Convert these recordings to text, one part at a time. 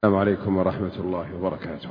السلام عليكم ورحمة الله وبركاته.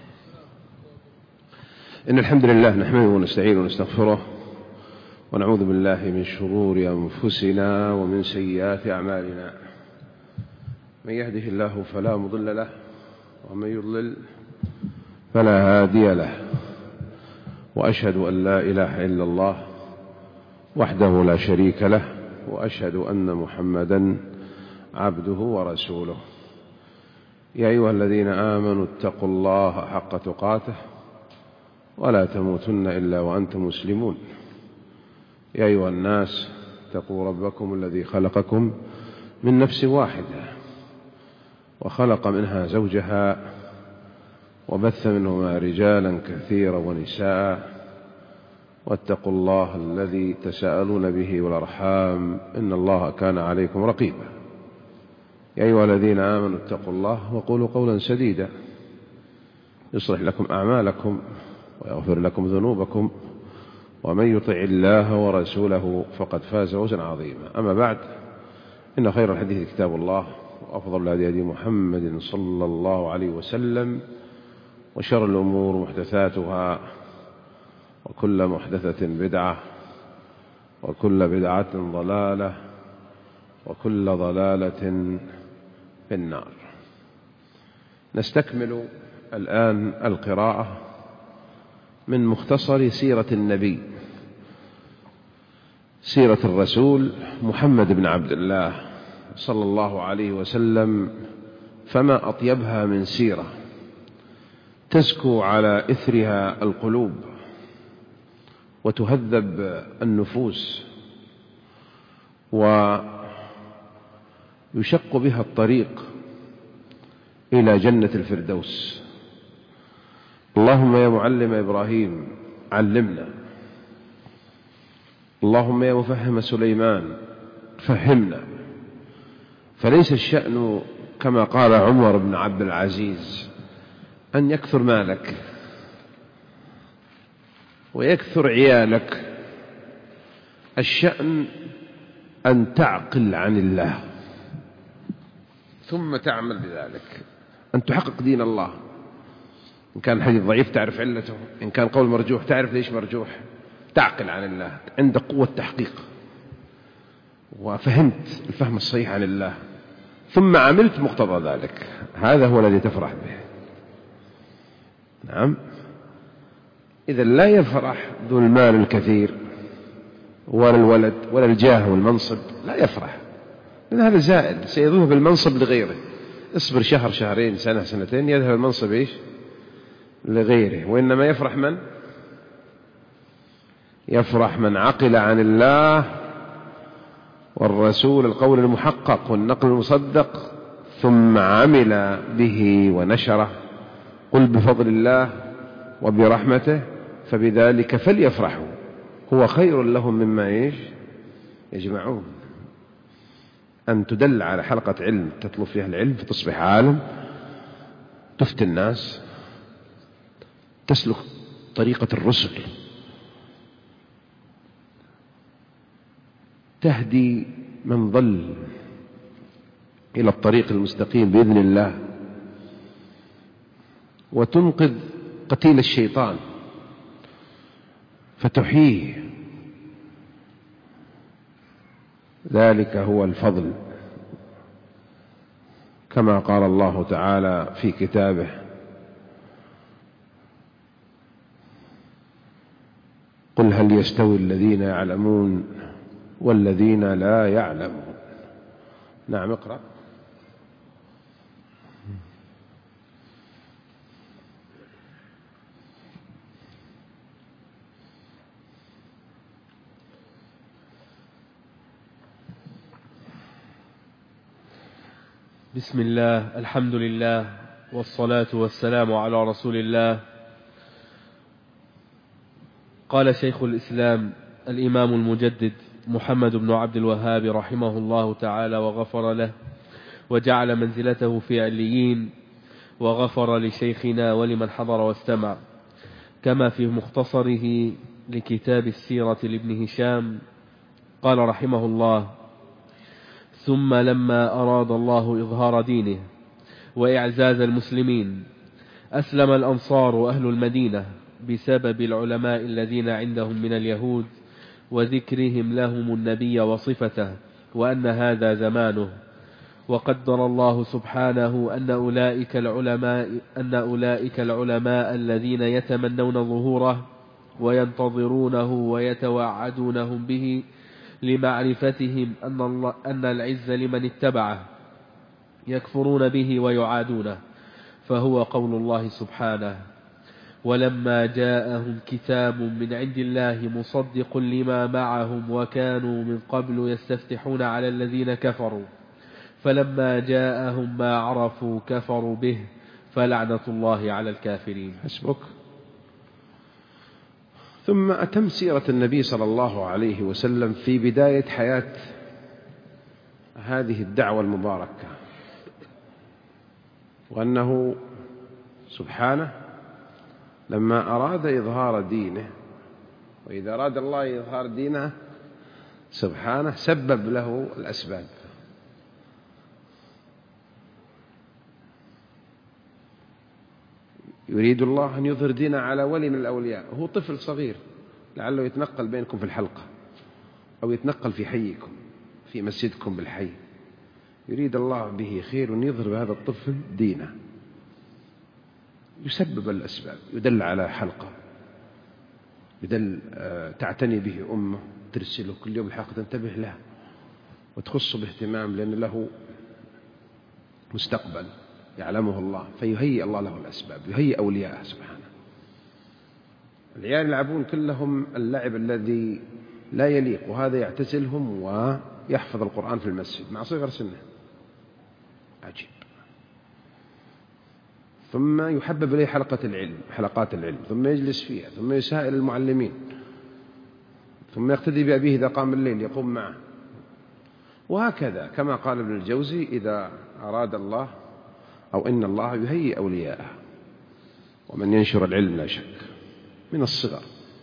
إن الحمد لله نحمده ونستعينه ونستغفره ونعوذ بالله من شرور أنفسنا ومن سيئات أعمالنا. من يهده الله فلا مضل له ومن يضلل فلا هادي له، وأشهد أن لا إله إلا الله وحده لا شريك له، وأشهد أن محمدا عبده ورسوله. يا أيها الذين آمنوا اتقوا الله حق تقاته ولا تموتن إلا وأنتم مسلمون. يا أيها الناس اتقوا ربكم الذي خلقكم من نفس واحدة وخلق منها زوجها وبث منهما رجالا كثيرا ونساء، واتقوا الله الذي تساءلون به والأرحام إن الله كان عليكم رقيبا. يا أيها الذين آمنوا اتقوا الله وقولوا قولا سديدا يصلح لكم أعمالكم ويغفر لكم ذنوبكم، ومن يطع الله ورسوله فقد فاز فوزا عظيما. أما بعد، إن خير الحديث كتاب الله، وأفضل الهدي هدي محمد صلى الله عليه وسلم، وشر الأمور محدثاتها، وكل محدثة بدعة، وكل بدعة ضلالة، وكل ضلالة في النار. نستكمل الآن القراءة من مختصر سيرة النبي، سيرة الرسول محمد بن عبد الله صلى الله عليه وسلم. فما أطيبها من سيرة تزكو على إثرها القلوب وتهذب النفوس ويشق بها الطريق إلى جنة الفردوس. اللهم يا معلم إبراهيم علمنا، اللهم يا مفهم سليمان فهمنا. فليس الشأن كما قال عمر بن عبد العزيز أن يكثر مالك ويكثر عيالك، الشأن أن تعقل عن الله ثم تعمل بذلك، أن تحقق دين الله. إن كان حديث ضعيف تعرف علته، إن كان قول مرجوح تعرف ليش مرجوح، تعقل عن الله، عندك قوة تحقيق وفهمت الفهم الصحيح عن الله، ثم عملت مقتضى ذلك. هذا هو الذي تفرح به. نعم، إذا لا يفرح ذو المال الكثير ولا الولد ولا الجاه والمنصب، لا يفرح، لأن هذا زائل، سيذهب المنصب لغيره. اصبر شهر شهرين سنة سنتين يذهب المنصب إيش لغيره. وإنما يفرح من؟ يفرح من عقل عن الله والرسول القول المحقق والنقل المصدق ثم عمل به ونشره. قل بفضل الله وبرحمته فبذلك فليفرحوا هو خير لهم مما إيش يجمعون. أن تدل على حلقة علم تطلب فيها العلم فتصبح عالم، تفتي الناس، تسلك طريقة الرسل، تهدي من ضل إلى الطريق المستقيم بإذن الله، وتنقذ قتيل الشيطان فتحييه. ذلك هو الفضل، كما قال الله تعالى في كتابه: قل هل يستوي الذين يعلمون والذين لا يعلمون. نعم، اقرأ. بسم الله، الحمد لله، والصلاة والسلام على رسول الله. قال شيخ الإسلام الإمام المجدد محمد بن عبد الوهاب رحمه الله تعالى وغفر له، وجعل منزلته في عليين، وغفر لشيخنا ولمن حضر واستمع، كما في مختصره لكتاب السيرة لابن هشام. قال رحمه الله: ثم لما أراد الله إظهار دينه وإعزاز المسلمين. أسلم الأنصار وأهل المدينة بسبب العلماء الذين عندهم من اليهود وذكرهم لهم النبي وصفته وأن هذا زمانه. وقدر الله سبحانه أن أولئك العلماء الذين يتمنون ظهوره وينتظرونه ويتوعدونهم به لمعرفتهم أن العز لمن اتبعه يكفرون به ويعادونه. فهو قول الله سبحانه: ولما جاءهم كتاب من عند الله مصدق لما معهم وكانوا من قبل يستفتحون على الذين كفروا فلما جاءهم ما عرفوا كفروا به فلعنة الله على الكافرين. حسبك. ثم أتم سيرة النبي صلى الله عليه وسلم في بداية حياة هذه الدعوة المباركة، وأنه سبحانه لما أراد إظهار دينه، وإذا أراد الله إظهار دينه سبحانه سبب له الأسباب. يريد الله أن يظهر دينه على ولي من الأولياء، هو طفل صغير لعله يتنقل بينكم في الحلقة أو يتنقل في حيكم في مسجدكم بالحي، يريد الله به خير ويظهر بهذا الطفل دينه، يسبب الأسباب، يدل على حلقة، يدل تعتني به أمه، ترسله كل يوم الحلقة تنتبه له وتخصه باهتمام، لأن له مستقبل يعلمه الله، فيهيئ الله له الأسباب، يهيئ أولياءه سبحانه. العيال يلعبون كلهم اللعب الذي لا يليق، وهذا يعتزلهم ويحفظ القرآن في المسجد مع صغر سنه، عجيب. ثم يحبب إليه حلقات العلم، ثم يجلس فيها، ثم يسائل المعلمين، ثم يقتدي بأبيه إذا قام الليل يقوم معه، وهكذا كما قال ابن الجوزي: إذا أراد الله أو إن الله يهيئ أولياءه. ومن ينشر العلم لا شك من الصغر،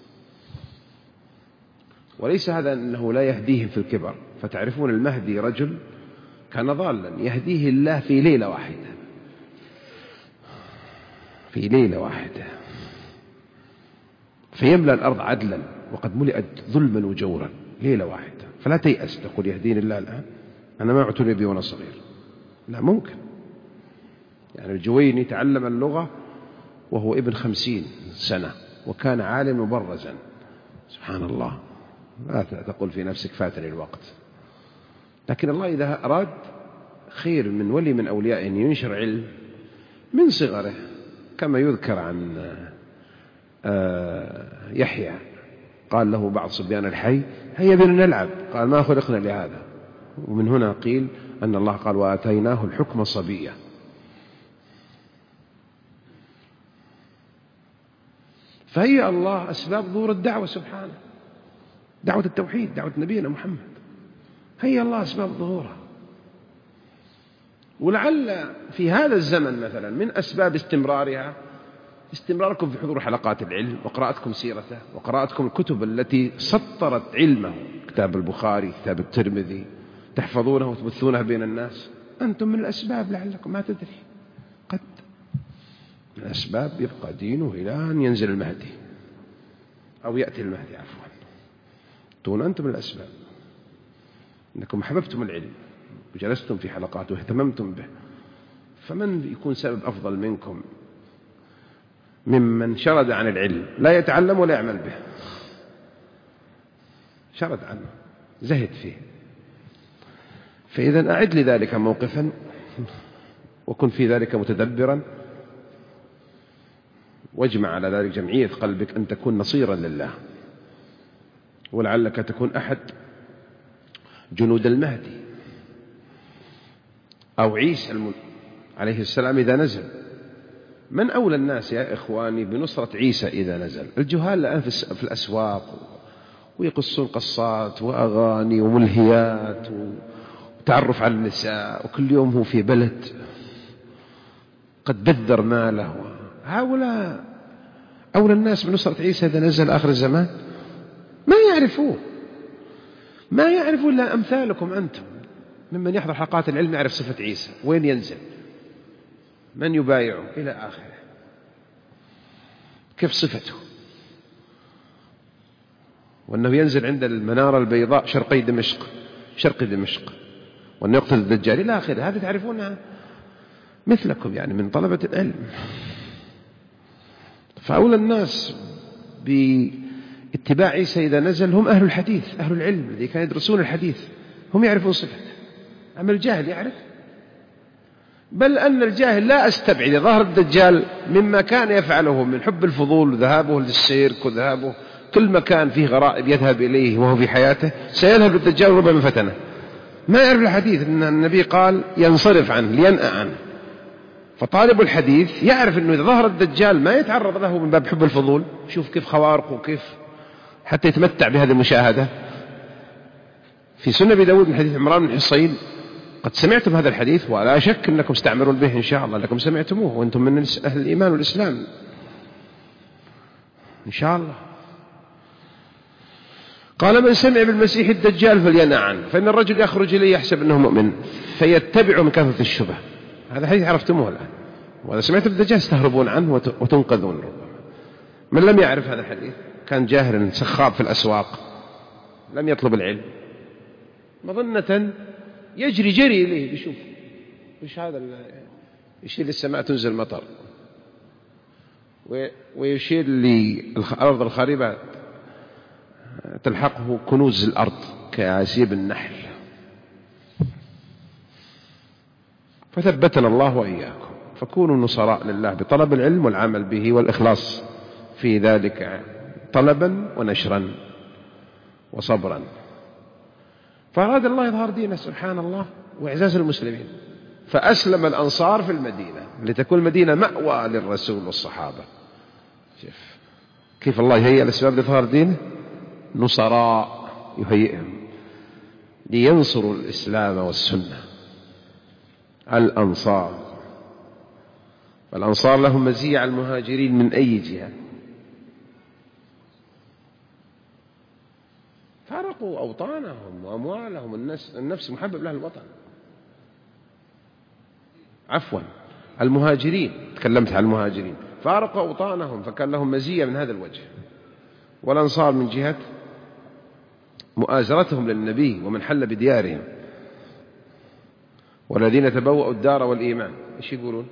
وليس هذا أنه لا يهديهم في الكبر، فتعرفون المهدي رجل كان ضالا يهديه الله في ليلة واحدة، في ليلة واحدة فيملأ الأرض عدلا وقد ملئت ظلما وجورا، ليلة واحدة. فلا تيأس تقول يهديني الله الآن، أنا ما اعتني بي وأنا صغير، لا ممكن. يعني الجويني تعلم اللغة وهو ابن 50 سنة وكان عالم مبرزا، سبحان الله. لا تقول في نفسك فاتني الوقت، لكن الله إذا أراد خير من ولي من أوليائه أن ينشر علم من صغره، كما يذكر عن يحيى قال له بعض صبيان الحي: هيا بنا نلعب، قال: ما خلقنا لهذا. ومن هنا قيل أن الله قال: وآتيناه الحكم صبيا. فهي الله أسباب ظهور الدعوة سبحانه، دعوة التوحيد، دعوة نبينا محمد، هي الله أسباب ظهورها. ولعل في هذا الزمن مثلا من أسباب استمرارها استمراركم في حضور حلقات العلم وقراءتكم سيرته وقراءتكم الكتب التي سطرت علمه، كتاب البخاري، كتاب الترمذي، تحفظونه وتبثونه بين الناس. أنتم من الأسباب لعلكم ما تدري، قد من الأسباب يبقى دينه إلى أن ينزل المهدي أو يأتي المهدي عفوا. تكونوا أنتم من الأسباب، أنكم حببتم العلم وجلستم في حلقاته واهتممتم به. فمن يكون سبب أفضل منكم ممن شرد عن العلم لا يتعلم ولا يعمل به؟ شرد عنه، زهد فيه. فإذا أعد لذلك موقفا وكن في ذلك متدبرا، واجمع على ذلك جمعية قلبك أن تكون نصيرا لله، ولعلك تكون أحد جنود المهدي أو عيسى عليه السلام إذا نزل. من أولى الناس يا إخواني بنصرة عيسى إذا نزل؟ الجهال الآن في الأسواق ويقصون قصات وأغاني وملهيات وتعرف على النساء، وكل يوم هو في بلد قد بذر ماله. هؤلاء أولى الناس بنصرة عيسى إذا نزل آخر الزمان؟ ما يعرفوه، ما يعرفوا إلا أمثالكم أنتم ممن يحضر حلقات العلم يعرف صفة عيسى وين ينزل. من يبايعه إلى آخره، كيف صفته، وأنه ينزل عند المنارة البيضاء شرق دمشق، وأنه يقتل الدجال إلى آخره. هذه تعرفونها مثلكم يعني من طلبة العلم. فأولى الناس باتباع عيسى إذا نزل هم أهل الحديث، أهل العلم الذي كانوا يدرسون الحديث، هم يعرفون صفته. أما الجاهل يعرف، بل أن الجاهل لا أستبعد ظهر الدجال مما كان يفعله من حب الفضول وذهابه للسيرك وذهابه كل مكان فيه غرائب يذهب إليه وهو في حياته، سيذهب للدجال ربما فتنه. ما يعرف الحديث أن النبي قال ينصرف عنه لينأى عنه. فطالب الحديث يعرف أنه إذا ظهر الدجال ما يتعرض له من باب حب الفضول، شوف كيف خوارقه وكيف حتى يتمتع بهذه المشاهدة. في سنة أبي داود من حديث عمران بن حصين، قد سمعتم هذا الحديث ولا شك أنكم استعملون به إن شاء الله، لكم سمعتموه وأنتم من أهل الإيمان والإسلام إن شاء الله. قال من سمع بالمسيح الدجال فلينأى عنه، فإن الرجل يخرج إليه يحسب أنه مؤمن فيتبع من كثرة الشبه. هذا حديث عرفتموه الآن، وإذا سمعتم بالدجال استهربون عنه وتنقذون. من لم يعرف هذا الحديث كان جاهلا سخاب في الأسواق، لم يطلب العلم، مظنة يجري إليه بيشوف وش هذا، يشير للسماء تنزل مطر، ويشير للأرض الخريبة تلحقه كنوز الأرض كعسيب النحل. فثبتنا الله وإياكم، فكونوا نصراء لله بطلب العلم والعمل به والإخلاص في ذلك طلبا ونشرا وصبرا. فأراد الله إظهار دينه سبحان الله وإعزاز المسلمين، فأسلم الأنصار في المدينة لتكون المدينة مأوى للرسول والصحابة. كيف الله يهيئ الأسباب لإظهار دينه؟ نصراء يهيئهم لينصروا الإسلام والسنة. الأنصار لهم مزية على المهاجرين من أي جهة، فارقوا أوطانهم وأموالهم، النفس محبب لها الوطن. عفوا المهاجرين، تكلمت عن المهاجرين، فارقوا أوطانهم فكان لهم مزية من هذا الوجه. والأنصار من جهة مؤازرتهم للنبي ومن حل بديارهم، والذين تبوأوا الدار والإيمان إيش يقولون؟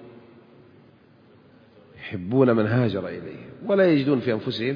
يحبون من هاجر إليه ولا يجدون في أنفسهم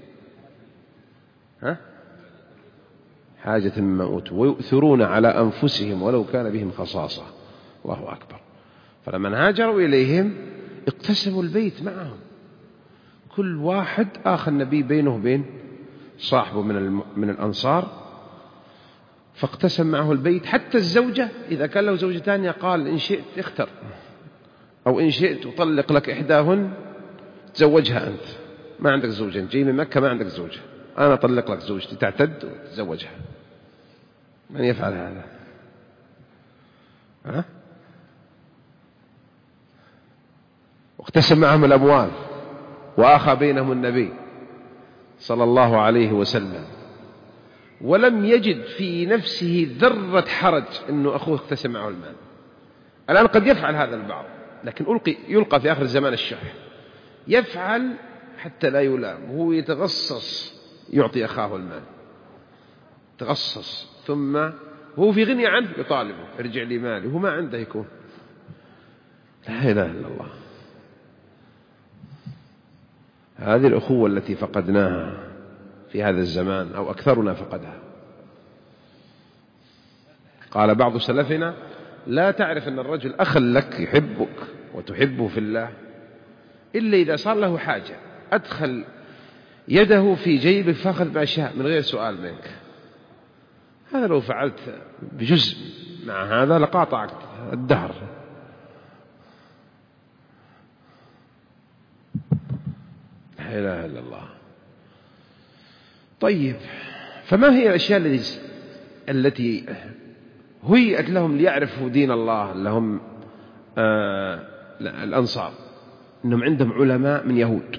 حاجة مما أوتوا ويؤثرون على أنفسهم ولو كان بهم خصاصة. الله أكبر. فلما هاجروا إليهم اقتسموا البيت معهم، كل واحد آخى النبي بينه وبين صاحبه من الأنصار، فاقتسم معه البيت. حتى الزوجة إذا كان له زوجة ثانية قال إن شئت اختر، أو إن شئت أطلق لك إحداهن تزوجها أنت، ما عندك زوجة، جاي من مكة ما عندك زوجة، أنا أطلق لك زوجتي تعتد وتزوجها. من يفعل هذا؟ واقتسم معهم الأموال وآخى بينهم النبي صلى الله عليه وسلم، ولم يجد في نفسه ذرة حرج أنه أخوه اقتسم معه المال. الآن قد يفعل هذا البعض، لكن يلقى في آخر الزمان الشح، يفعل حتى لا يلام، وهو يتغصص يعطي أخاه المال، تغصص، ثم هو في غني عنه يطالبه ارجع لي مالي، وهو ما عنده يكون. لا إله إلا الله. هذه الأخوة التي فقدناها في هذا الزمان أو أكثرنا فقدها. قال بعض سلفنا لا تعرف أن الرجل أخا لك يحبك وتحبه في الله إلا إذا صار له حاجة أدخل يده في جيبك فأخذ بأشياء من غير سؤال منك. هذا لو فعلت بجزء مع هذا لقاطعك الدهر. لا إله إلا الله. طيب، فما هي الأشياء التي هيئت لهم ليعرفوا دين الله لهم الأنصار؟ إنهم عندهم علماء من يهود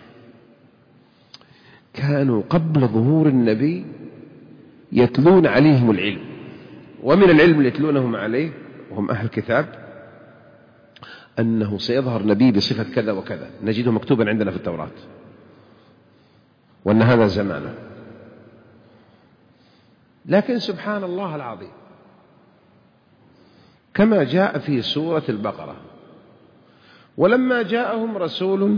كانوا قبل ظهور النبي يتلون عليهم العلم، ومن العلم اللي يتلونهم عليه وهم أهل الكتاب أنه سيظهر نبي بصفة كذا وكذا، نجده مكتوبا عندنا في التوراة، وأن هذا زمانه. لكن سبحان الله العظيم، كما جاء في سورة البقرة: ولما جاءهم رسول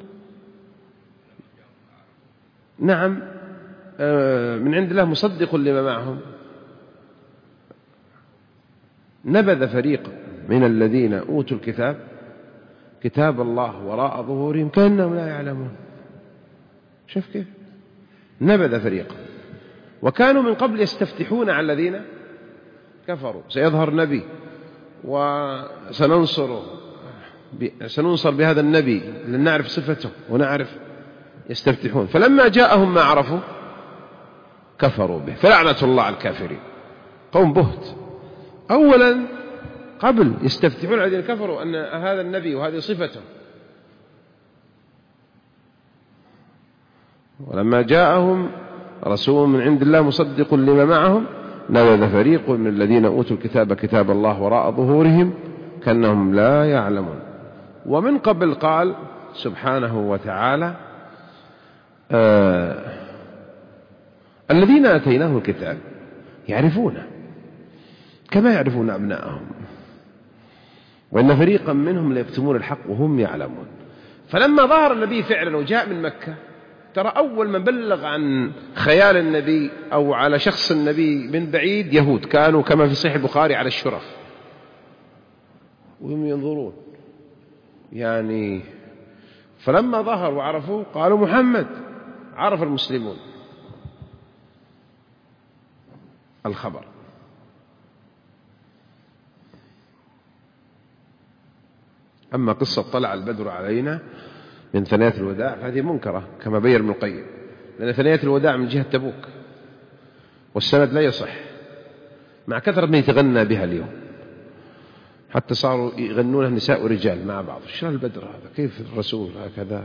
من عند الله مصدق لما معهم نبذ فريق من الذين أوتوا الكتاب كتاب الله وراء ظهورهم كأنهم لا يعلمون. شوف كيف نبذ فريق، وكانوا من قبل يستفتحون على الذين كفروا: سيظهر نبي سننصر بهذا النبي لن نعرف صفته ونعرف. يستفتحون، فلما جاءهم ما عرفوا كفروا به، فلعنة الله على الكافرين. قوم بهت. أولا قبل يستفتحون على الذين كفروا أن هذا النبي وهذه صفته، ولما جاءهم رسول من عند الله مصدق لما معهم نبذ فريق من الذين أوتوا الكتاب كتاب الله وراء ظهورهم كأنهم لا يعلمون. ومن قبل قال سبحانه وتعالى: الذين آتيناهم الكتاب يعرفونه كما يعرفون أبناءهم وإن فريقا منهم ليكتمون الحق وهم يعلمون. فلما ظهر النبي فعلا وجاء من مكة، ترى أول من بلغ عن خيال النبي أو على شخص النبي من بعيد يهود، كانوا كما في صحيح البخاري على الشرف وهم ينظرون يعني. فلما ظهر وعرفوا قالوا محمد. عرف المسلمون الخبر. أما قصة طلع البدر علينا من ثنيات الوداع فهذه منكرة كما بين ابن القيم، لأن ثنيات الوداع من جهة تبوك والسند لا يصح، مع كثرة من يتغنى بها اليوم، حتى صاروا يغنونها نساء ورجال مع بعض. شو البدر هذا؟ كيف الرسول هكذا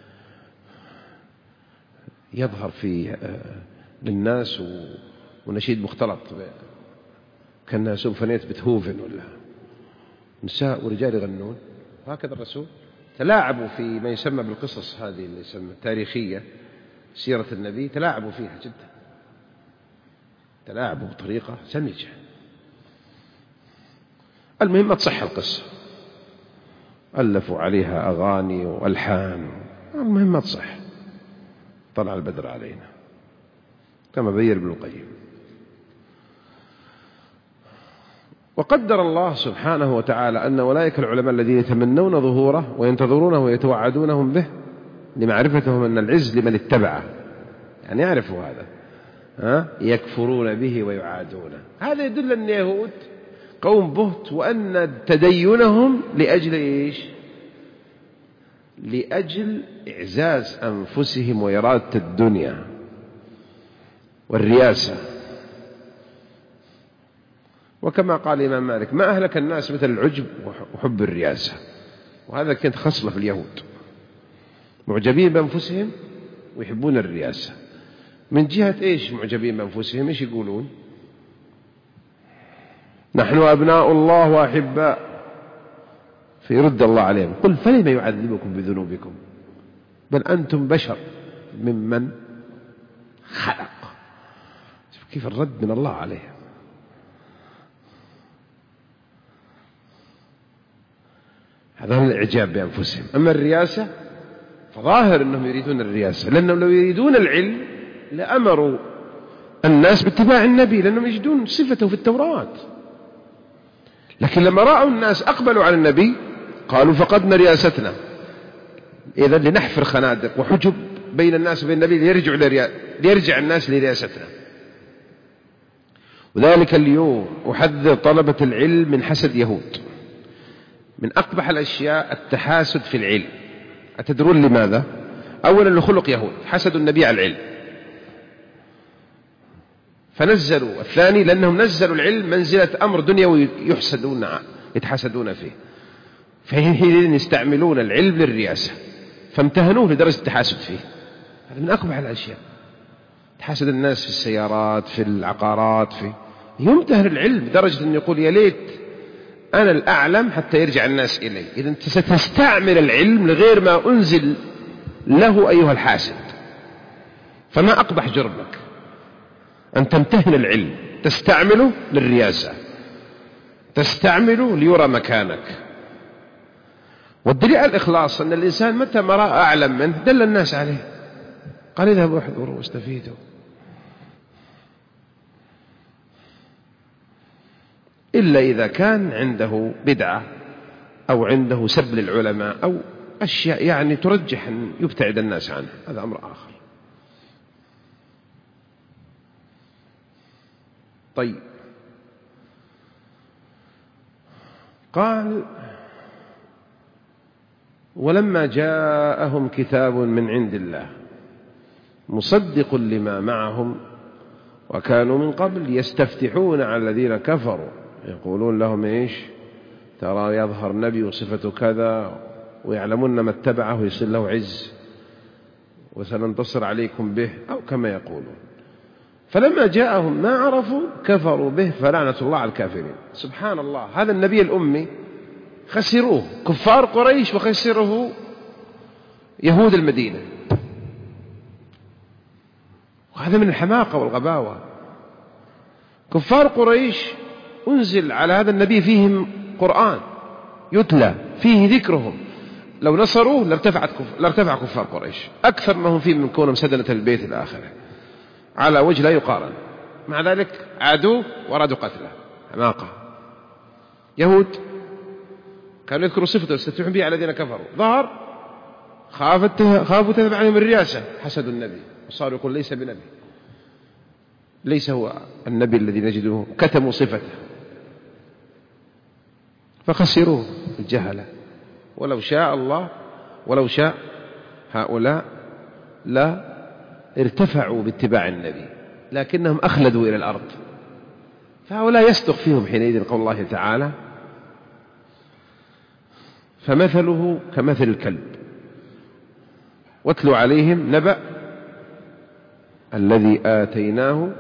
يظهر في للناس ونشيد مختلط كان سيمفونية بيتهوفن ولا نساء ورجال يغنون؟ هكذا الرسول. تلاعبوا في ما يسمى بالقصص هذه اللي يسمى التاريخية، سيرة النبي، تلاعبوا فيها جدا، تلاعبوا بطريقة سمجة. المهم ما تصح القصة، ألفوا عليها أغاني وألحان، المهم ما تصح. طلع البدر علينا كما بين ابن القيم. وقدر الله سبحانه وتعالى أن أولئك العلماء الذين يتمنون ظهوره وينتظرونه ويتوعدونهم به لمعرفتهم أن العز لمن اتبعه، يعني يعرفوا هذا، يكفرون به ويعادونه. هذا يدل أن اليهود قوم بهت، وأن تدينهم لأجل إيش؟ لأجل إعزاز أنفسهم وإرادة الدنيا والرياسة. وكما قال الإمام مالك: ما أهلك الناس مثل العجب وحب الرياسة. وهذا كانت خصلة في اليهود، معجبين بأنفسهم ويحبون الرياسة. من جهة إيش معجبين بأنفسهم؟ إيش يقولون؟ نحن أبناء الله وأحباء. فيرد الله عليهم: قل فلم يعذبكم بذنوبكم بل أنتم بشر ممن خلق. كيف الرد من الله عليهم. هذا هو الإعجاب بأنفسهم. أما الرياسة فظاهر أنهم يريدون الرياسة، لأنهم لو يريدون العلم لأمروا الناس باتباع النبي، لأنهم يجدون صفته في التوراة. لكن لما رأوا الناس أقبلوا على النبي قالوا: فقدنا رياستنا، إذن لنحفر خنادق وحجب بين الناس وبين النبي ليرجع الناس لرياستنا. وذلك اليوم أحذر طلبة العلم من حسد يهود. من أقبح الأشياء التحاسد في العلم. أتدرون لماذا؟ أولا لخلق يهود، حسدوا النبي على العلم فنزلوا. الثاني لأنهم نزلوا العلم منزلة أمر دنيوي يتحسدون فيه، فحينئذ يستعملون العلم للرياسة، فامتهنوه لدرجة التحاسد فيه. هذا من أقبح الأشياء. تحاسد الناس في السيارات، في العقارات، يمتهن العلم لدرجة أن يقول: يا ليت أنا الأعلم حتى يرجع الناس إلي. إذا أنت ستستعمل العلم لغير ما أنزل له أيها الحاسد. فما أقبح جرمك أن تمتهن العلم، تستعمله للرياسة، تستعمله ليرى مكانك. والدليل على الإخلاص أن الإنسان متى ما رأى أعلم منه دل الناس عليه، قال اذهبوا احذروا واستفيدوا. إلا إذا كان عنده بدعة أو عنده سب للعلماء أو أشياء يعني ترجح أن يبتعد الناس عنه، هذا أمر آخر. طيب، قال ولما جاءهم كتاب من عند الله مصدق لما معهم وكانوا من قبل يستفتحون على الذين كفروا يقولون لهم إيش؟ ترى يظهر نبي وصفته كذا ويعلمون ما اتبعه يصير له عز وسننتصر عليكم به، أو كما يقولون. فلما جاءهم ما عرفوا كفروا به فلعنة الله على الكافرين. سبحان الله، هذا النبي الأمي خسروه كفار قريش وخسره يهود المدينة، وهذا من الحماقة والغباوة. كفار قريش أنزل على هذا النبي فيهم قرآن يتلى فيه ذكرهم، لو نصروه لارتفع كفار قريش أكثر ما هم فيه من كونهم سدنة البيت الآخرة على وجه لا يقارن. مع ذلك عادوا ورادوا قتله، حماقة. يهود كانوا يذكروا صفته يستفتحون به على الذين كفروا، ظهر خافوا تذهب عليهم الرياسة، حسدوا النبي وصاروا يقول ليس بنبي، ليس هو النبي الذي نجده، كتموا صفته فخسروه الجهلة. ولو شاء الله ولو شاء هؤلاء لا ارتفعوا باتباع النبي، لكنهم أخلدوا إلى الأرض. فهؤلاء يصدق فيهم حينئذ قول الله تعالى فمثله كمثل الكلب واتلو عليهم نبأ الذي آتيناه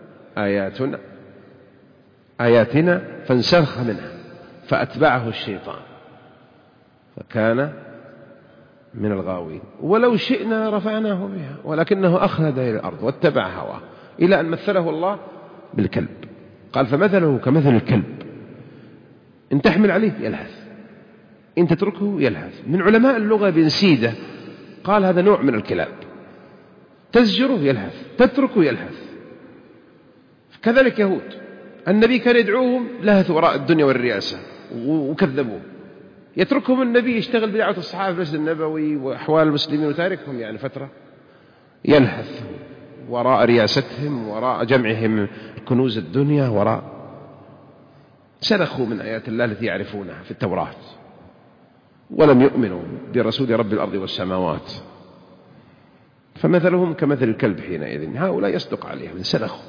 آياتنا فانسلخ منها فأتبعه الشيطان فكان من الغاوين. ولو شئنا رفعناه بها ولكنه أخلد إلى الأرض واتبع هواه إلى أن مثله الله بالكلب. قال فمثله كمثل الكلب، إن تحمل عليه يلهث إن تتركه يلهث. من علماء اللغة بن سيدة قال هذا نوع من الكلاب، تزجره يلهث تتركه يلهث. كذلك يهود النبي كان يدعوهم لهثوا وراء الدنيا والرئاسة وكذبوه، يتركهم النبي يشتغل بدعوة الصحابة في المسجد النبوي وأحوال المسلمين وتاركهم يعني فترة، يلهث وراء رياستهم وراء جمعهم كنوز الدنيا وراء سلخوا من آيات الله التي يعرفونها في التوراة ولم يؤمنوا برسول رب الأرض والسماوات. فمثلهم كمثل الكلب حينئذ، هؤلاء يصدق عليهم سلخوا.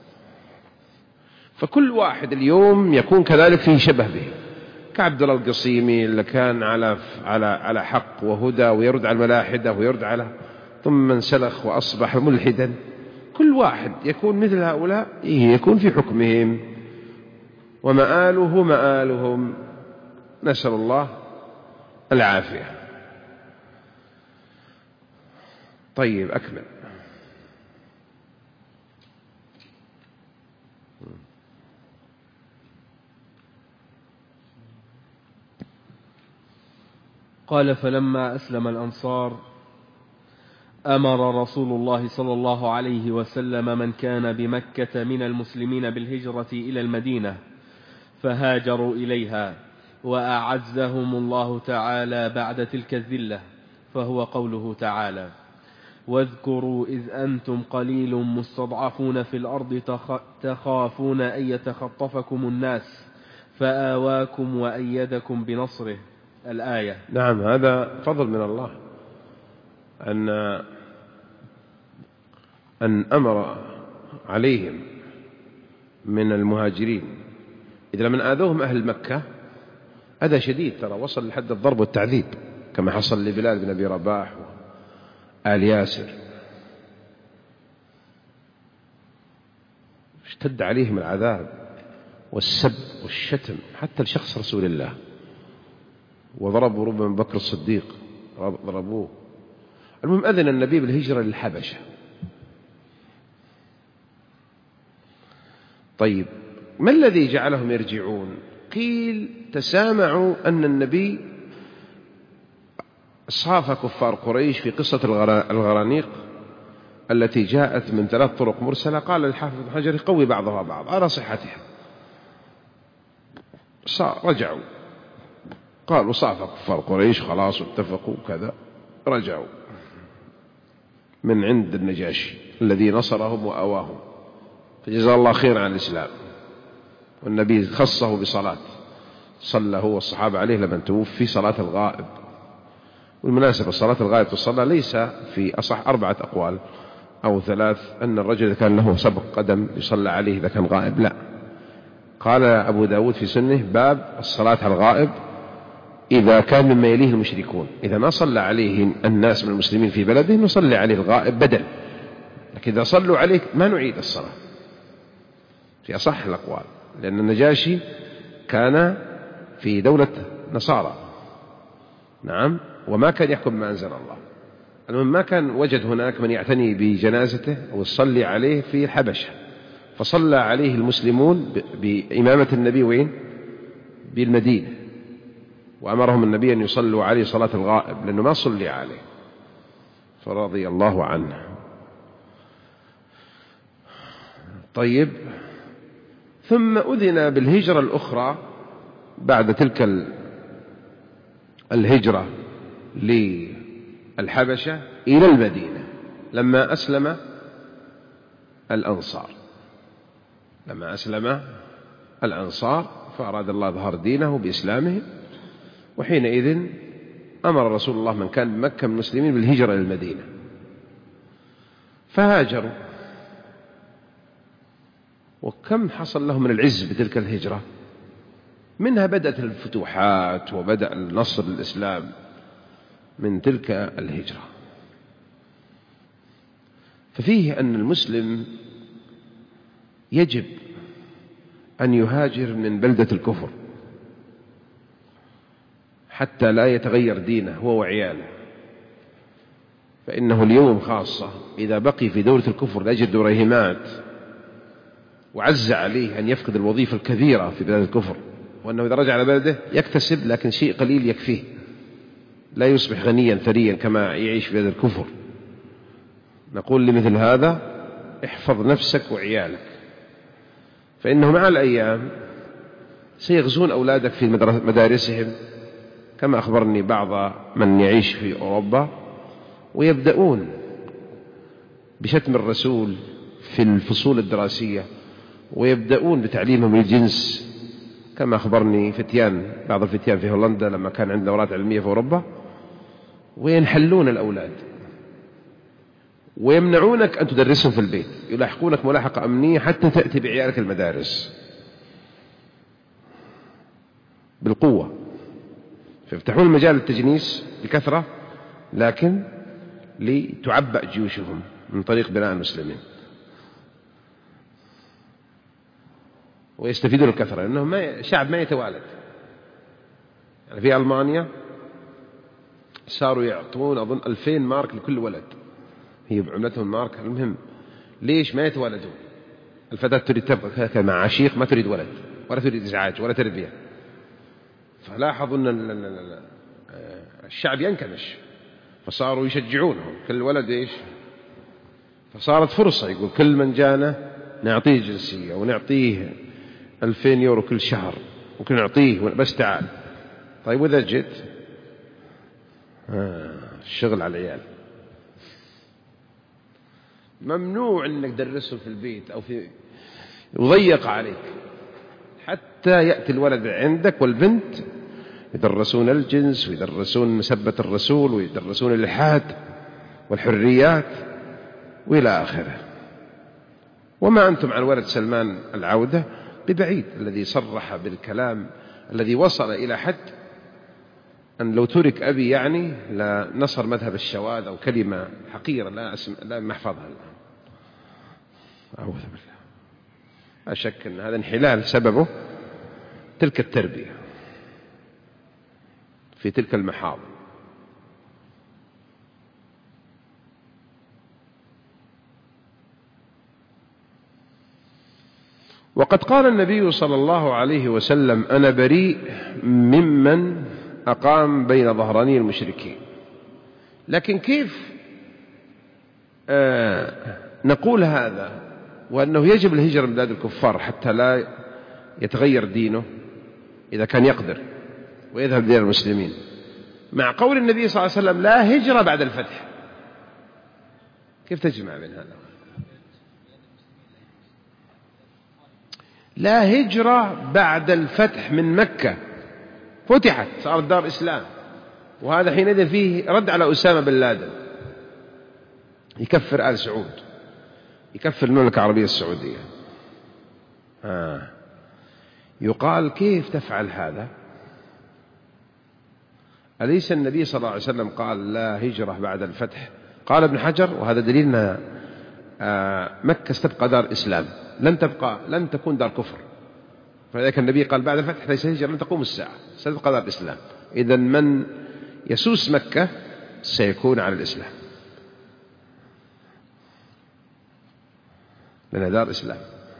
فكل واحد اليوم يكون كذلك فيه شبه به، كعبد الله القصيمي اللي كان على حق وهدى ويرد على الملاحدة ويرد على، ثم انسلخ وأصبح ملحدا. كل واحد يكون مثل هؤلاء يكون في حكمهم مآلهم، نسأل الله العافية. طيب أكمل. قال فلما أسلم الأنصار أمر رسول الله صلى الله عليه وسلم من كان بمكة من المسلمين بالهجرة إلى المدينة فهاجروا إليها، وأعزهم الله تعالى بعد تلك الذلة، فهو قوله تعالى واذكروا إذ أنتم قليل مستضعفون في الأرض تخافون أن يتخطفكم الناس فآواكم وأيدكم بنصره، الآية. نعم، هذا فضل من الله أن أمر عليهم من المهاجرين، إذا من آذوهم أهل مكة أذى شديد، ترى وصل لحد الضرب والتعذيب كما حصل لبلال بن أبي رباح وآل ياسر، اشتد عليهم العذاب والسب والشتم حتى لشخص رسول الله. وضربوا ربما بكر الصديق، ضربوه. المهم أذن النبي بالهجرة للحبشة. طيب ما الذي جعلهم يرجعون؟ قيل تسامعوا أن النبي صاف كفار قريش في قصة الغرانيق التي جاءت من 3 طرق مرسلة. قال الحافظ ابن حجر يقوي بعضها بعض على صحتها. رجعوا قالوا صاف كفار قريش خلاص واتفقوا كذا، رجعوا من عند النجاشي الذي نصرهم وأواهم، فجزاه الله خير عن الإسلام. والنبي خصه بصلاة صلى هو والصحابة عليه لمن توفي صلاة الغائب. والمناسبة صلاة الغائب تصلى ليس في أصح 4 أقوال أو 3 أن الرجل كان له سبق قدم يصلى عليه إذا كان غائب، لا. قال أبو داود في سنه باب الصلاة على الغائب إذا كان مما يليه المشركون، إذا ما صلى عليه الناس من المسلمين في بلده نصلي عليه الغائب بدل، لكن إذا صلوا عليه ما نعيد الصلاة في أصح الأقوال، لأن النجاشي كان في دولة نصارى، نعم، وما كان يحكم ما أنزل الله. المهم ما كان وجد هناك من يعتني بجنازته أو يصلي عليه في الحبشة، فصلى عليه المسلمون بإمامة النبي وين؟ بالمدينة، وأمرهم النبي أن يصلوا عليه صلاة الغائب لأنه ما صلي عليه، فرضي الله عنه. طيب ثم أذن بالهجرة الأخرى بعد تلك الهجرة للحبشة إلى المدينة لما أسلم الأنصار. لما أسلم الأنصار فأراد الله ظهر دينه بإسلامهم، وحينئذ أمر رسول الله من كان بمكة من المسلمين بالهجرة إلى المدينة، فهاجروا. وكم حصل لهم من العز بتلك الهجرة، منها بدأت الفتوحات وبدأ النصر للإسلام من تلك الهجرة. ففيه أن المسلم يجب أن يهاجر من بلدة الكفر حتى لا يتغير دينه هو وعياله، فإنه اليوم خاصة إذا بقي في دولة الكفر لأجل دريهمات وعز عليه أن يفقد الوظيفة الكبيرة في بلاد الكفر، وأنه إذا رجع على بلده يكتسب لكن شيء قليل يكفيه، لا يصبح غنيا ثريا كما يعيش في بلاد الكفر. نقول لمثل هذا احفظ نفسك وعيالك، فإنه مع الأيام سيغزون أولادك في مدارسهم، كما أخبرني بعض من يعيش في أوروبا، ويبدأون بشتم الرسول في الفصول الدراسية، ويبدأون بتعليمهم الجنس، كما أخبرني بعض الفتيان في هولندا لما كان عندنا دورات علمية في أوروبا، وينحلون الأولاد ويمنعونك أن تدرسهم في البيت، يلاحقونك ملاحقة أمنية حتى تأتي بعيالك المدارس بالقوة، فيفتحون المجال للتجنيس بكثرة، لكن لتعبأ جيوشهم من طريق بناء المسلمين، ويستفيدون الكثرة لأنهم شعب ما يتوالد. يعني في ألمانيا صاروا يعطون أظن 2000 مارك لكل ولد، هي بعملتهم مارك. المهم ليش ما يتوالدون؟ الفتاة تريد تبقى مع عشيق، ما تريد ولد ولا تريد إزعاج ولا تربية، فلاحظوا أن الشعب ينكمش، فصاروا يشجعونهم كل ولد إيش، فصارت فرصة يقول كل من جانا نعطيه جنسية ونعطيه 2000 يورو كل شهر، ممكن نعطيه بس تعال. طيب وإذا جيت الشغل على العيال، ممنوع أنك تدرسه في البيت أو يضيق عليك حتى يأتي الولد عندك والبنت يدرسون الجنس ويدرسون مسبة الرسول ويدرسون الإلحاد والحريات وإلى آخره. وما أنتم عن ولد سلمان العودة ببعيد، الذي صرح بالكلام الذي وصل إلى حد أن لو ترك أبي يعني لا نصر مذهب الشواذ أو كلمة حقيرة لا محفظها الآن. أعوذ بالله. لا شك أن هذا انحلال سببه تلك التربية في تلك المحاضر. وقد قال النبي صلى الله عليه وسلم: أنا بريء ممن أقام بين ظهراني المشركين. لكن كيف نقول هذا وأنه يجب الهجرة من بلاد الكفار حتى لا يتغير دينه إذا كان يقدر ويذهب دين المسلمين، مع قول النبي صلى الله عليه وسلم: لا هجرة بعد الفتح؟ كيف تجمع بين هذا؟ لا هجرة بعد الفتح من مكة، فتحت صارت دار إسلام، وهذا حينئذ فيه رد على أسامة بن لادن، يكفر آل سعود، يكفر المملكة العربية السعودية. يقال: كيف تفعل هذا؟ أليس النبي صلى الله عليه وسلم قال: لا هجرة بعد الفتح؟ قال ابن حجر: وهذا دليل أن مكة ستبقى دار إسلام، لن تكون دار كفر. فلذلك النبي قال: بعد الفتح ليس هجرة، لن تقوم الساعة، ستبقى دار إسلام. إذن من يسوس مكة سيكون على الإسلام، لأنها دار إسلام.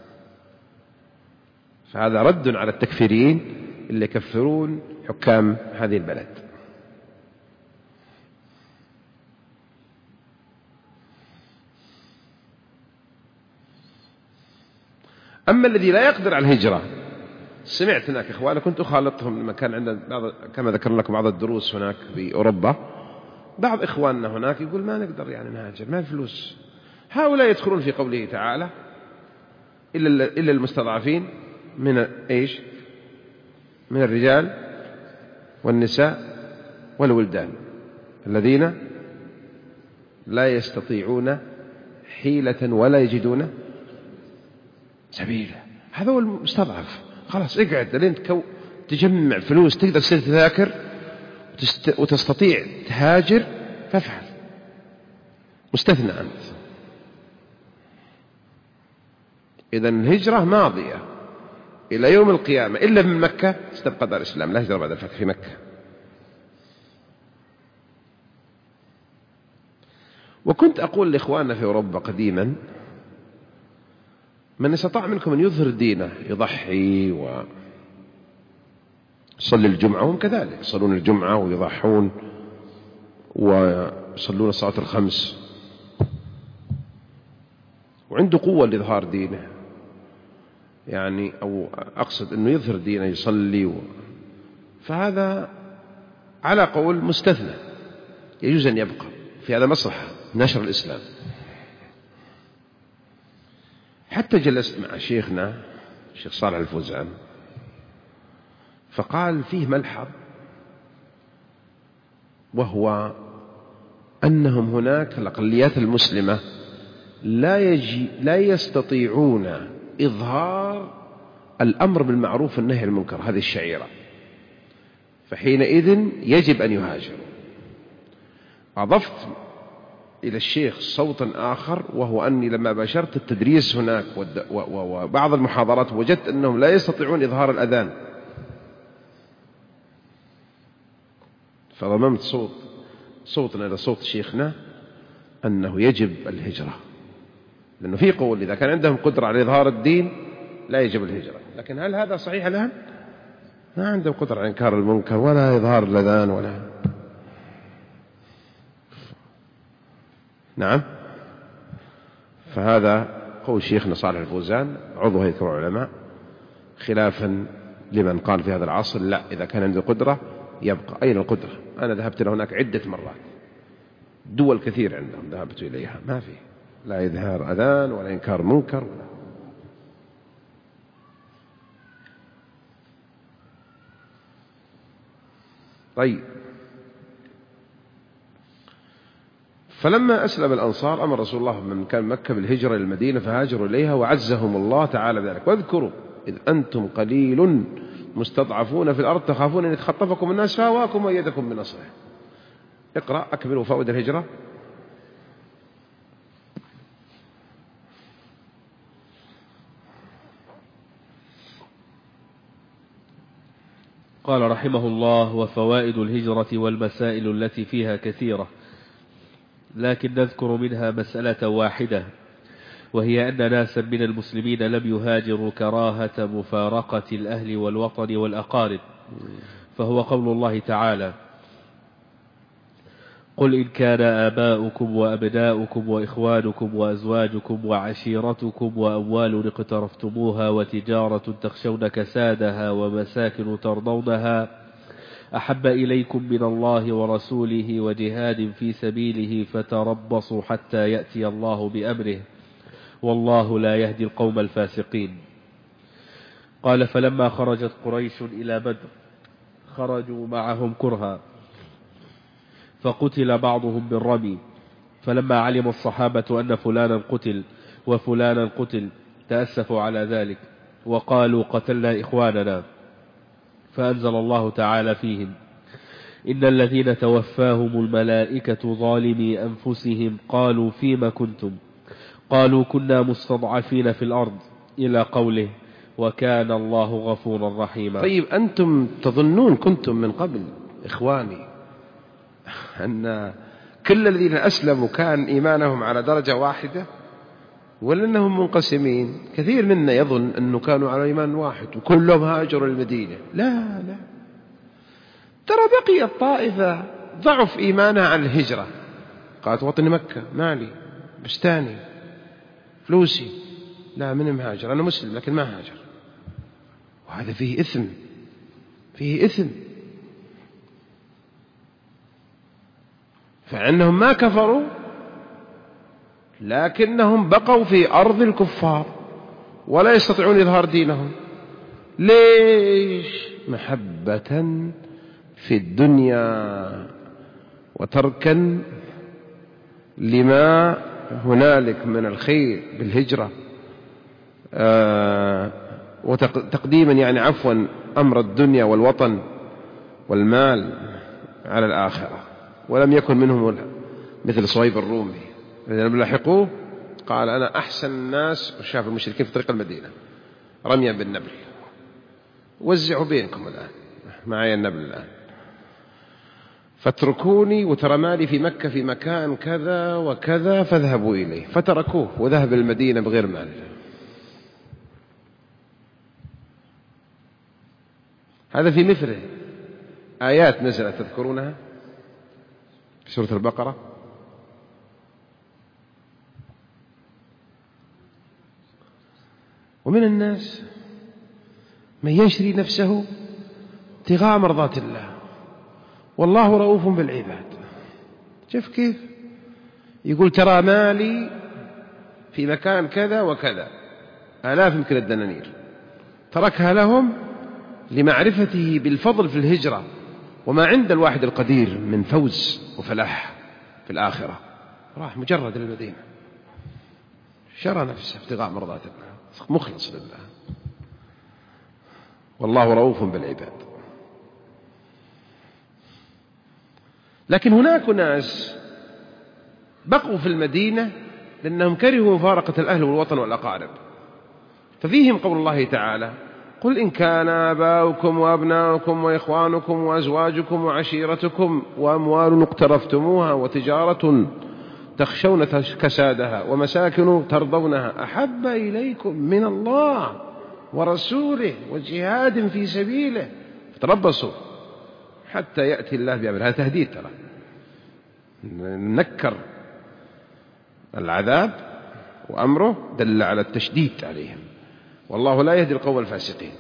فهذا رد على التكفيريين اللي يكفرون حكام هذه البلد. أما الذي لا يقدر على الهجرة، سمعت هناك إخواني، كنت أخالطهم لما كان عندنا كما ذكرنا لكم بعض الدروس هناك في أوروبا، بعض إخواننا هناك يقول: ما نقدر يعني نهاجر، ما الفلوس. هؤلاء يدخلون في قوله تعالى: إلا المستضعفين من إيش؟ من الرجال والنساء والولدان الذين لا يستطيعون حيلة ولا يجدون سبيلا. هذا هو المستضعف. خلاص اقعد لين تجمع فلوس تقدر تصير تذاكر وتستطيع تهاجر، فافعل، مستثنى أنت. إذن الهجرة ماضية إلى يوم القيامة، إلا من مكة ستبقى دار الإسلام، لا هجرة بعد الفتح في مكة. وكنت أقول لإخواننا في أوروبا قديما: من استطاع منكم أن يظهر دينه يضحي ويصلي الجمعة، وهم كذلك يصلون الجمعة ويضحون ويصلون الصلاة الخمس، وعنده قوة لإظهار دينه، يعني أو أقصد أنه يظهر دينه يصلي فهذا على قول مستثنى، يجوز أن يبقى في هذا مصلحة نشر الإسلام. حتى جلست مع شيخنا الشيخ صالح الفوزان، فقال فيه ملحظ، وهو أنهم هناك الأقليات المسلمة لا يستطيعون إظهار الأمر بالمعروف والنهي عن المنكر، هذه الشعيرة، فحينئذ يجب أن يهاجروا. أضفت إلى الشيخ صوتا آخر، وهو أني لما باشرت التدريس هناك وبعض المحاضرات وجدت أنهم لا يستطيعون إظهار الأذان، فضممت صوتنا إلى صوت شيخنا أنه يجب الهجرة، لأنه في قول إذا كان عندهم قدرة على إظهار الدين لا يجب الهجرة. لكن هل هذا صحيح الآن؟ ما عندهم قدرة على إنكار المنكر ولا إظهار الأذان ولا. نعم. فهذا قول شيخنا صالح الفوزان عضو هيئة كبار العلماء، خلافا لمن قال في هذا العصر لا، إذا كان عنده قدرة يبقى. أين القدرة؟ أنا ذهبت هناك عدة مرات، دول كثير عندهم ذهبت إليها، ما في لا إظهار أذان ولا إنكار منكر ولا. طيب، فلما أسلم الأنصار أمر رسول الله من كان مكة بالهجرة إلى المدينة فهاجروا إليها وعزهم الله تعالى بذلك. واذكروا إذ أنتم قليل مستضعفون في الأرض تخافون أن يتخطفكم الناس فآواكم وأيدكم بنصره. اقرأ أكملوا فوائد الهجرة. قال رحمه الله: وفوائد الهجرة والمسائل التي فيها كثيرة، لكن نذكر منها مسألة واحدة، وهي أن ناسا من المسلمين لم يهاجروا كراهة مفارقة الأهل والوطن والأقارب، فهو قول الله تعالى: قل إن كان آباؤكم وأبناؤكم وإخوانكم وأزواجكم وعشيرتكم وأموال اقترفتموها وتجارة تخشون كسادها ومساكن ترضونها أحب إليكم من الله ورسوله وجهاد في سبيله فتربصوا حتى يأتي الله بأمره والله لا يهدي القوم الفاسقين. قال: فلما خرجت قريش إلى بدر خرجوا معهم كرها، فقتل بعضهم بالرمي، فلما علم الصحابة أن فلانا قتل وفلانا قتل تأسفوا على ذلك وقالوا: قتلنا إخواننا، فأنزل الله تعالى فيهم: إن الذين توفاهم الملائكة ظالمي أنفسهم قالوا فيما كنتم؟ قالوا كنا مستضعفين في الأرض، إلى قوله: وكان الله غفورا رحيما. طيب، أنتم تظنون كنتم من قبل إخواني أن كل الذين أسلموا كان إيمانهم على درجة واحدة، ولا أنهم منقسمين؟ كثير منا يظن أنه كانوا على إيمان واحد وكلهم هاجروا المدينة. لا، ترى بقي الطائفة ضعف إيمانها عن الهجرة، قالت وطني مكة، مالي، بستاني، فلوسي، لا، من مهاجر، أنا مسلم لكن ما هاجر، وهذا فيه إثم. فإنهم ما كفروا لكنهم بقوا في أرض الكفار ولا يستطيعون إظهار دينهم. ليش؟ محبة في الدنيا وتركا لما هنالك من الخير بالهجرة، وتقديما يعني عفوا أمر الدنيا والوطن والمال على الآخرة. ولم يكن منهم مثل صهيب الرومي الذين لحقوه قال: أنا أحسن الناس، وشاف المشركين في طريق المدينة رميا بالنبل، وزعوا بينكم الآن، معي النبل الآن، فاتركوني وترى مالي في مكة في مكان كذا وكذا فاذهبوا إليه، فتركوه وذهب المدينة بغير مال. هذا في مثله آيات نزلت تذكرونها في سورة البقرة. ومن الناس من يشري نفسه ابتغاء مرضات الله والله رؤوف بالعباد. شوف كيف يقول: ترى مالي في مكان كذا وكذا، آلاف يمكن الدنانير، تركها لهم لمعرفته بالفضل في الهجرة وما عند الواحد القدير من فوز وفلاح في الآخرة، راح مجرد للمدينة، شرى نفسه ابتغاء مرضات الله، مخلص لله، والله رؤوف بالعباد. لكن هناك ناس بقوا في المدينة لأنهم كرهوا مفارقة الأهل والوطن والأقارب، ففيهم قول الله تعالى: قل إن كان آباؤكم وأبناؤكم وإخوانكم وأزواجكم وعشيرتكم وأموال اقترفتموها وتجارة تخشون كسادها ومساكن ترضونها أحب إليكم من الله ورسوله وجهاد في سبيله فتربصوا حتى يأتي الله بأمره. هذا تهديد، ترى نكر العذاب وأمره دل على التشديد عليهم، والله لا يهدي القوم الفاسقين.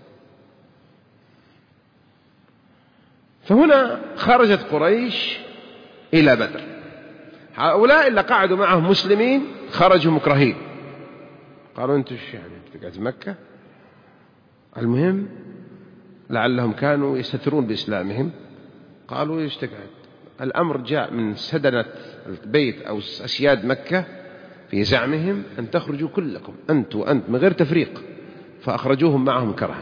فهنا خرجت قريش إلى بدر، هؤلاء اللي قعدوا معهم مسلمين خرجوا مكرهين، قالوا: أنتوا ايش يعني تقعد في مكة؟ المهم لعلهم كانوا يستترون بإسلامهم، قالوا: ايش تقعد؟ الأمر جاء من سدنة البيت أو أسياد مكة في زعمهم أن تخرجوا كلكم أنت وأنت من غير تفريق، فأخرجوهم معهم كرها.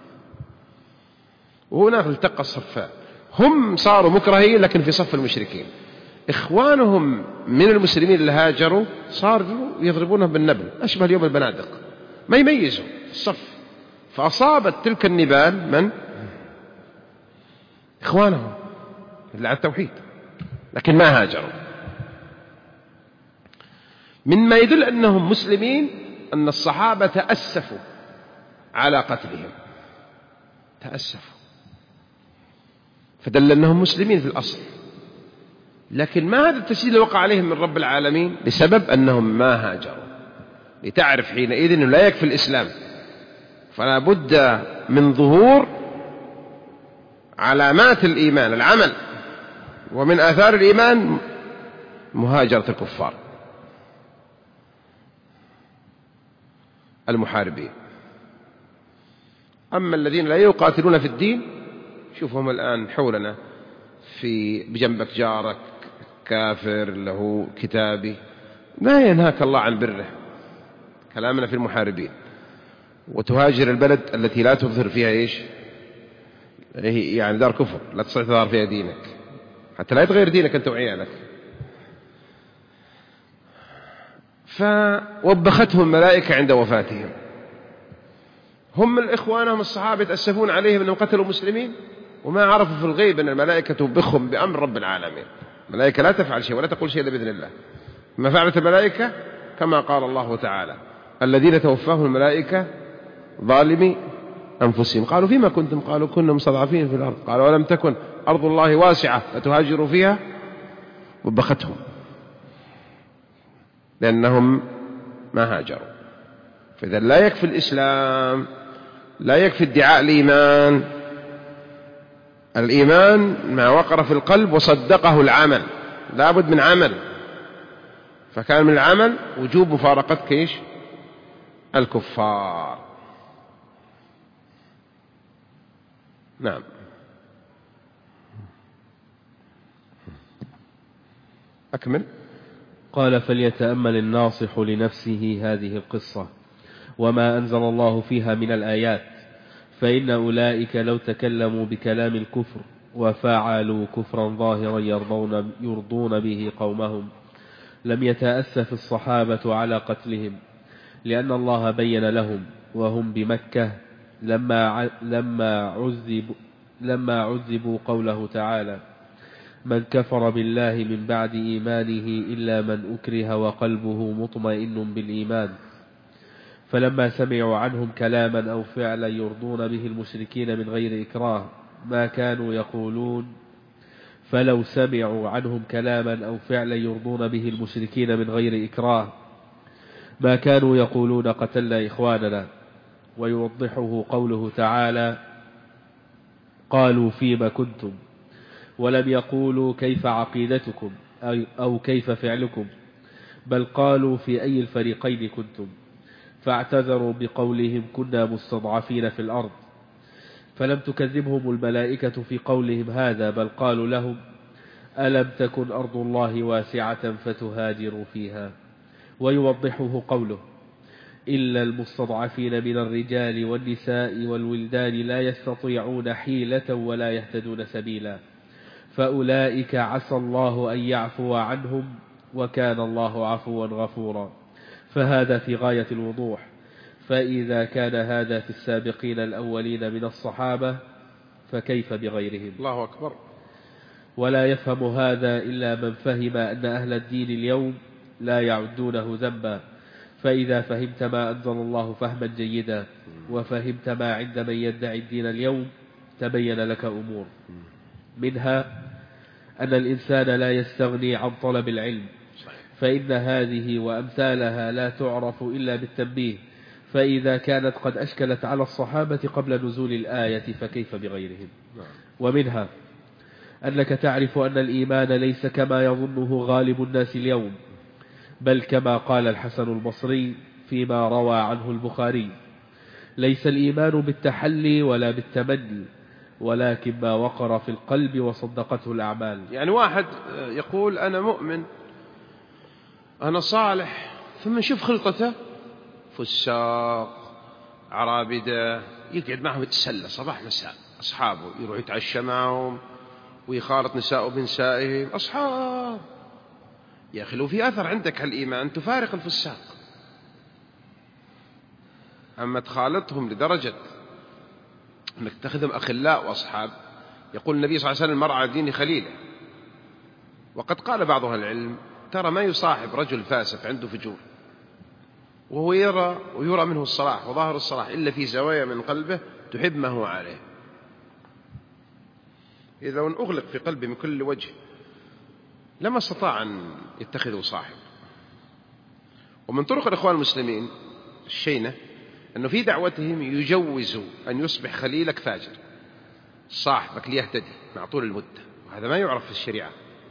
وهناك التقى الصفان، هم صاروا مكرهين لكن في صف المشركين، إخوانهم من المسلمين اللي هاجروا صاروا يضربونهم بالنبل أشبه اليوم البنادق، ما يميزوا الصف، فأصابت تلك النبال من؟ إخوانهم اللي على التوحيد، لكن ما هاجروا. مما يدل أنهم مسلمين أن الصحابة تأسفوا على قتلهم، تأسفوا، فدل أنهم مسلمين في الأصل. لكن ما هذا التسجيل وقع عليهم من رب العالمين؟ لسبب أنهم ما هاجروا. لتعرف حينئذ أنه لا يكفي الإسلام، فلا بد من ظهور علامات الإيمان، العمل، ومن آثار الإيمان مهاجرة الكفار المحاربين. أما الذين لا يقاتلون في الدين، شوفهم الآن حولنا بجنبك جارك كافر له كتابي، ما ينهاك الله عن بره. كلامنا في المحاربين. وتهاجر البلد التي لا تظهر فيها إيش؟ يعني دار كفر، لا تستطيع تظهر فيها دينك، حتى لا يتغير دينك أنت وعيالك. فوبختهم الملائكة عند وفاتهم. هم الإخوانهم الصحابة يتأسفون عليهم أنهم قتلوا مسلمين، وما عرفوا في الغيب أن الملائكة توبخهم بأمر رب العالمين. الملائكة لا تفعل شيء ولا تقول شيء إلا بإذن الله. ما فعلت الملائكة كما قال الله تعالى: الذين توفاهم الملائكة ظالمي أنفسهم قالوا فيما كنتم؟ قالوا كنا مستضعفين في الأرض. قالوا ولم تكن أرض الله واسعة فتهاجروا فيها؟ وبختهم لأنهم ما هاجروا. فإذا لا يكفي الإسلام، لا يكفي ادعاء الإيمان. الإيمان ما وقر في القلب وصدقه العمل، لا بد من عمل. فكان من العمل وجوب مفارقة كيش الكفار. نعم. أكمل. قال: فليتأمل الناصح لنفسه هذه القصة وما أنزل الله فيها من الآيات، فإن أولئك لو تكلموا بكلام الكفر وفعلوا كفرا ظاهرا يرضون به قومهم لم يتأسف الصحابة على قتلهم، لأن الله بين لهم وهم بمكة لما عذبوا قوله تعالى: من كفر بالله من بعد إيمانه إلا من أكره وقلبه مطمئن بالإيمان. فلما سمعوا عنهم كلاما أو فعلا يرضون به المشركين من غير إكراه ما كانوا يقولون فلو سمعوا عنهم كلاما أو فعلا يرضون به المشركين من غير إكراه ما كانوا يقولون قتلنا إخواننا. ويوضحه قوله تعالى: قالوا فيما كنتم، ولم يقولوا كيف عقيدتكم أو كيف فعلكم، بل قالوا في أي الفريقين كنتم، فاعتذروا بقولهم كنا مستضعفين في الأرض. فلم تكذبهم الملائكة في قولهم هذا، بل قالوا لهم: ألم تكن أرض الله واسعة فتهاجروا فيها. ويوضحه قوله: إلا المستضعفين من الرجال والنساء والولدان لا يستطيعون حيلة ولا يهتدون سبيلا، فأولئك عسى الله أن يعفو عنهم وكان الله عفوا غفورا. فهذا في غاية الوضوح. فإذا كان هذا في السابقين الأولين من الصحابة فكيف بغيرهم؟ الله أكبر. ولا يفهم هذا إلا من فهم أن أهل الدين اليوم لا يعدونه ذنبا. فإذا فهمت ما أنزل الله فهما جيدا وفهمت ما عند من يدعي الدين اليوم تبين لك أمور، منها أن الإنسان لا يستغني عن طلب العلم، فإن هذه وأمثالها لا تعرف إلا بالتنبيه. فإذا كانت قد أشكلت على الصحابة قبل نزول الآية فكيف بغيرهم؟ ومنها أنك تعرف أن الإيمان ليس كما يظنه غالب الناس اليوم، بل كما قال الحسن البصري فيما روى عنه البخاري: ليس الإيمان بالتحلي ولا بالتمني، ولكن ما وقر في القلب وصدقته الأعمال. يعني واحد يقول أنا مؤمن أنا صالح، ثم نشوف خلطته فساق عرابدة، يقعد معهم يتسلى صباح مساء، أصحابه يروح يتعشى معهم ويخالط نساءه بنسائهم، أصحاب. يا أخي لو في أثر عندك هالإيمان تفارق الفساق، أما تخالطهم لدرجة أنك تأخذهم أخلاء وأصحاب يقول النبي صلى الله عليه وسلم المرء على دين خليله. وقد قال بعض أهل العلم ترى ما يصاحب رجل فاسق عنده فجور وهو يرى منه الصلاح وظاهر الصلاح إلا في زوايا من قلبه تحب ما هو عليه. إذا أغلق في قلبه من كل وجه لما استطاع أن يتخذه صاحب. ومن طرق الإخوان المسلمين الشينة أنه في دعوتهم يجوز أن يصبح خليلك فاجر صاحبك ليهتدي مع طول المدة، وهذا ما يعرف في الشريعة.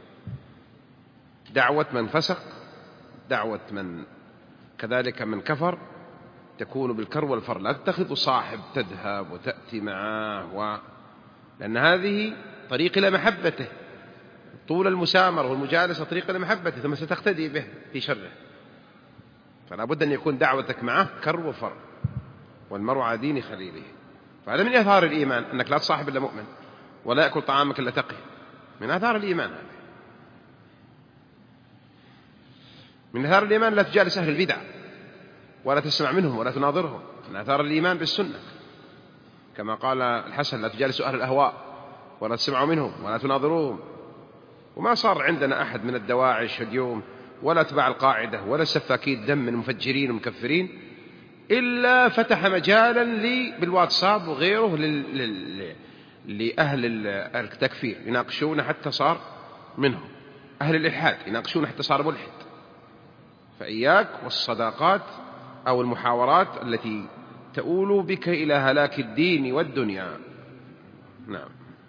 دعوة من فسق، دعوة من كذلك من كفر تكون بالكر والفر، لا تتخذ صاحب تذهب وتأتي معه لأن هذه طريق إلى محبته. طول المسامرة والمجالسة طريق إلى محبته ثم ستقتدي به في شره. فلا بد أن يكون دعوتك معه كر وفر، والمرء على دين خليله. فهذا من آثار الإيمان أنك لا تصاحب إلا مؤمن ولا يأكل طعامك إلا تقي، من آثار الإيمان هذا. من آثار الإيمان لا تجالس أهل البدع ولا تسمع منهم ولا تناظرهم، من آثار الإيمان بالسنة كما قال الحسن لا تجالسوا أهل الأهواء ولا تسمعوا منهم ولا تناظروهم. وما صار عندنا أحد من الدواعش اليوم ولا أتباع القاعدة ولا سفاكي الدم من مفجرين ومكفرين إلا فتح مجالا بالواتساب وغيره لأهل التكفير يناقشون حتى صار منهم، أهل الإلحاد يناقشون حتى صار ملحد. فإياك والصداقات أو المحاورات التي تؤول بك إلى هلاك الدين والدنيا. نعم.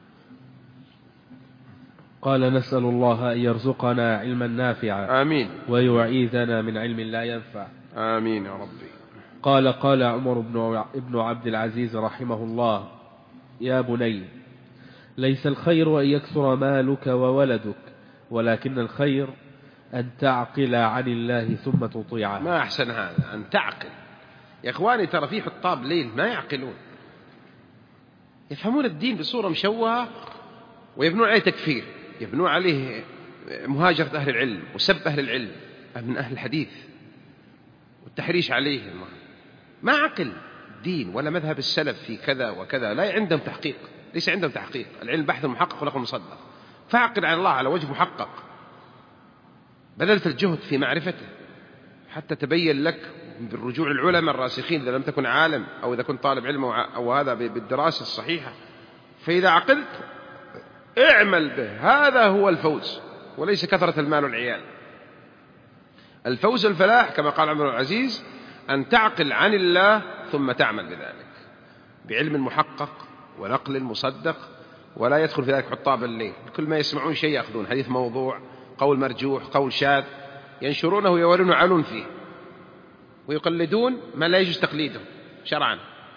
قال نسأل الله أن يرزقنا علما نافعا آمين ويعيذنا من علم لا ينفع. آمين يا ربي. قال عمر بن عبد العزيز رحمه الله: يا بني، ليس الخير أن يكثر مالك وولدك، ولكن الخير أن تعقل عن الله ثم تطيعه. ما أحسن هذا، أن تعقل. يا إخواني ترى في حطاب ليل ما يعقلون، يفهمون الدين بصورة مشوهة ويبنون عليه تكفير، يبنون عليه مهاجرة أهل العلم وسب أهل العلم من أهل الحديث والتحريش عليهم. ما عقل دين ولا مذهب السلف في كذا وكذا، لا عندهم تحقيق، ليس عندهم تحقيق. العلم بحث محقق ونقل مصدق، فاعقل على الله على وجه محقق، بذلت الجهد في معرفته حتى تبين لك بالرجوع العلماء الراسخين إذا لم تكن عالم أو إذا كنت طالب علم أو هذا بالدراسة الصحيحة. فإذا عقلت اعمل به، هذا هو الفوز وليس كثرة المال والعيال. الفوز والفلاح كما قال عمر العزيز أن تعقل عن الله ثم تعمل بذلك بعلم محقق ونقل مصدق، ولا يدخل في ذلك حطاب الليل. كل ما يسمعون شيء يأخذون، حديث موضوع، قول مرجوح، قول شاذ، ينشرونه ويولون علون فيه ويقلدون ما لا يجوز تقليده شرعا.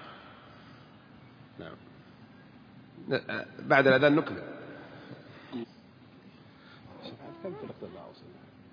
نعم. بعد الأذان نكمل.